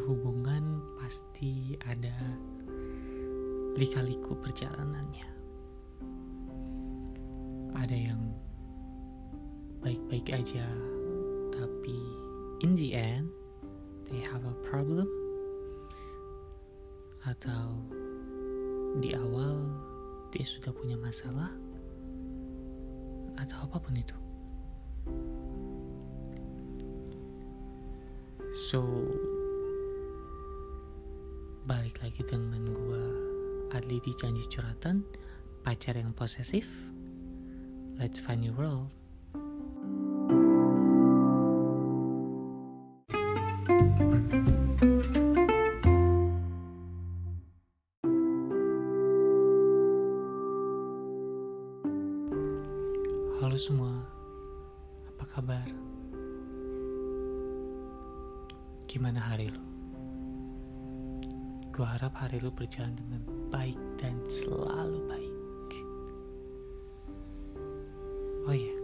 hubungan pasti ada lika-liku perjalanannya. Ada yang baik-baik aja, tapi in the end they have a problem. Atau di awal dia sudah punya masalah, atau apapun itu. So, balik lagi dengan gua Adli di Janji Curhatan, pacar yang posesif. Let's find your world. Halo semua, apa kabar? Gimana hari lo? Gue harap hari lo berjalan dengan baik dan selalu baik. Oh iya,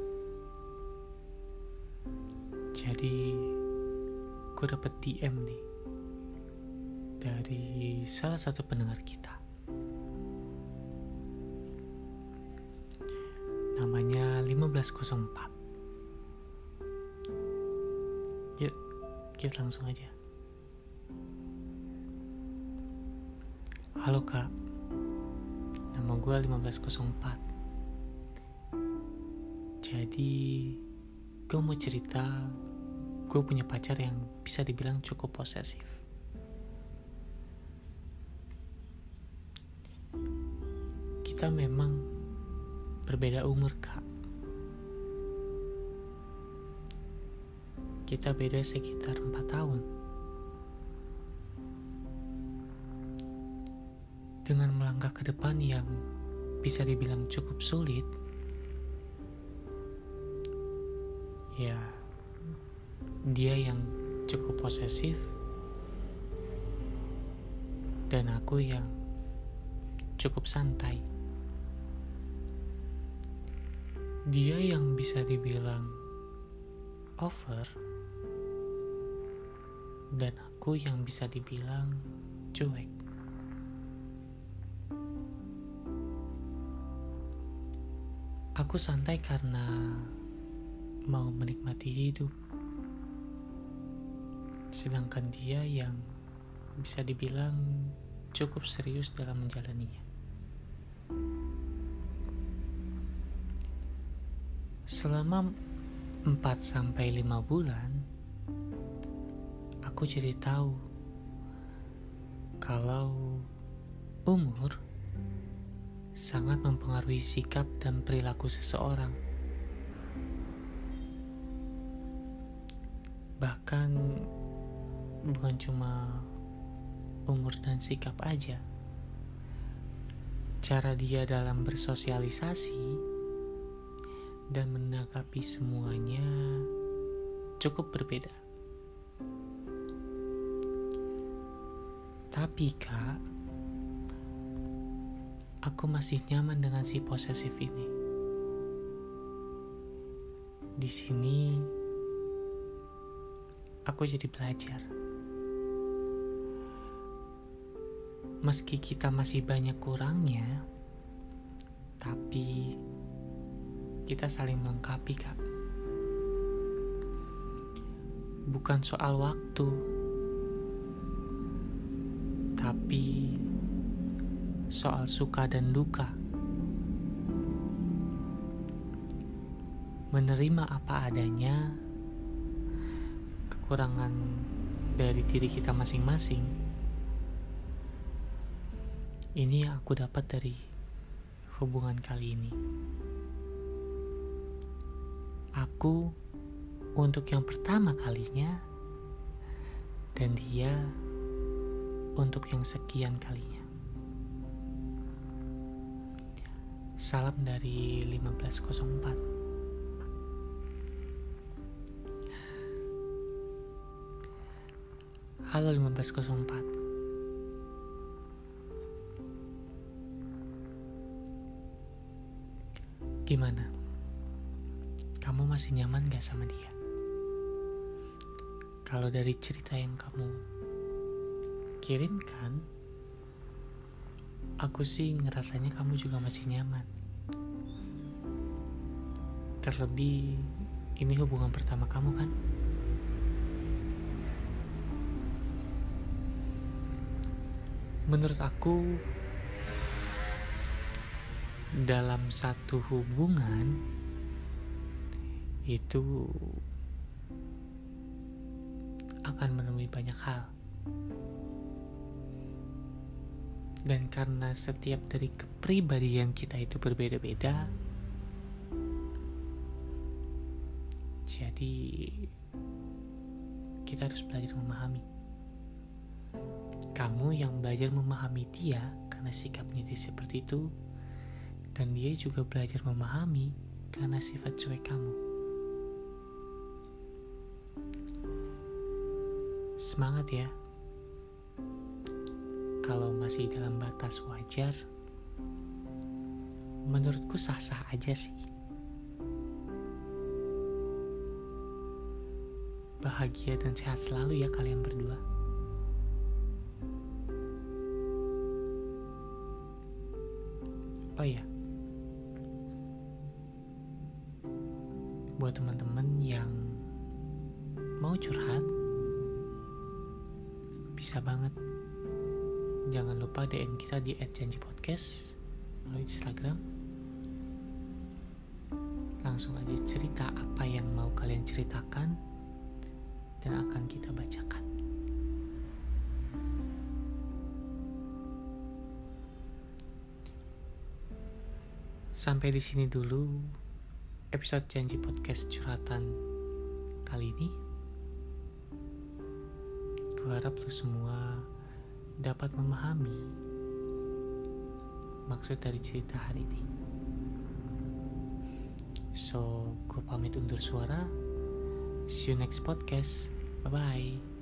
jadi gue dapet DM nih dari salah satu pendengar kita. Namanya 1504. Yuk, kita langsung aja. Halo kak, nama gue 1504. Jadi, gue mau cerita, gue punya pacar yang bisa dibilang cukup posesif. Kita memang berbeda umur kak. Kita beda sekitar 4 tahun. Dengan melangkah ke depan yang bisa dibilang cukup sulit, ya dia yang cukup posesif dan aku yang cukup santai. Dia yang bisa dibilang over dan aku yang bisa dibilang cuek. Aku santai karena mau menikmati hidup, sedangkan dia yang bisa dibilang cukup serius dalam menjalaninya. Selama 4-5 bulan, aku jadi tahu kalau umur sangat mempengaruhi sikap dan perilaku seseorang. Bahkan bukan cuma umur dan sikap aja. Cara dia dalam bersosialisasi dan menanggapi semuanya cukup berbeda. Tapi kak, aku masih nyaman dengan si posesif ini. Di sini aku jadi belajar. Meski kita masih banyak kurangnya, tapi kita saling melengkapi kak. Bukan soal waktu, tapi soal suka dan duka. Menerima apa adanya, kekurangan dari diri kita masing-masing. Ini yang aku dapat dari hubungan kali ini. Aku untuk yang pertama kalinya, dan dia untuk yang sekian kalinya. Salam dari 1504. Halo 1504. Gimana? Kamu masih nyaman gak sama dia? Kalau dari cerita yang kamu kirimkan, aku sih ngerasanya kamu juga masih nyaman. Terlebih, ini hubungan pertama kamu kan? Menurut aku, dalam satu hubungan itu akan menemui banyak hal. Dan karena setiap dari kepribadian kita itu berbeda-beda, jadi kita harus belajar memahami. Kamu yang belajar memahami dia karena sikapnya dia seperti itu, dan dia juga belajar memahami karena sifat cuek kamu. Semangat ya. Kalau masih dalam batas wajar, menurutku sah-sah aja sih. Bahagia dan sehat selalu ya kalian berdua. Oh ya, buat teman-teman yang mau curhat, bisa banget. Jangan lupa DM kita di @janjipodcast melalui Instagram. Langsung aja cerita apa yang mau kalian ceritakan dan akan kita bacakan. Sampai di sini dulu episode Janji Podcast curhatan kali ini. Gue harap lu semua dapat memahami maksud dari cerita hari ini. So, gue pamit undur suara. See you next podcast. Bye-bye.